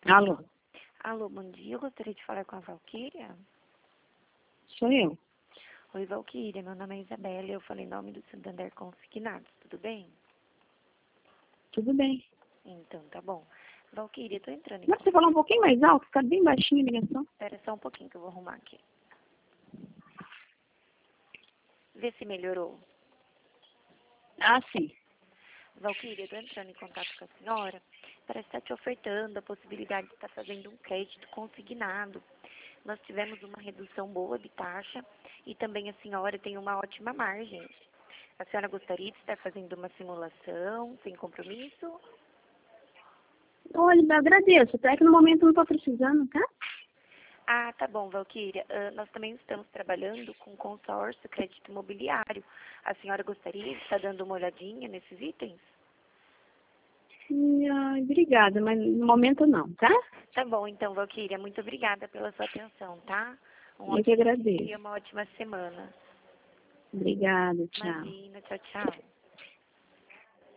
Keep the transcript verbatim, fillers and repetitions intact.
Alô, Alô, bom dia. Eu gostaria de falar com a Valquíria. sou eu. Oi, Valquíria. Meu nome é Isabela e eu falei em nome do Santander Consignados. Tudo bem? Tudo bem. Então, tá bom. Valquíria, eu tô entrando em Dá pra você contato. falar um pouquinho mais alto? Fica bem baixinho a ligação. Espera só um pouquinho que eu vou arrumar aqui. Vê se melhorou. Ah, sim. Valquíria, eu tô entrando em contato com a senhora para estar te ofertando a possibilidade de estar fazendo um crédito consignado. Nós tivemos uma redução boa de taxa e também a senhora tem uma ótima margem. A senhora gostaria de estar fazendo uma simulação sem compromisso? Olha, eu agradeço. Até que no momento eu não estou precisando, tá? Ah, tá bom, Valquíria. Ah, nós também estamos trabalhando com consórcio crédito imobiliário. A senhora gostaria de estar dando uma olhadinha nesses itens? Sim, ai, obrigada, mas no momento não, tá? Tá bom, então, Valquíria. Muito obrigada pela sua atenção, tá? Um Eu que ótimo dia, agradeço. uma ótima semana. Obrigada, tchau. Imagina, tchau, tchau.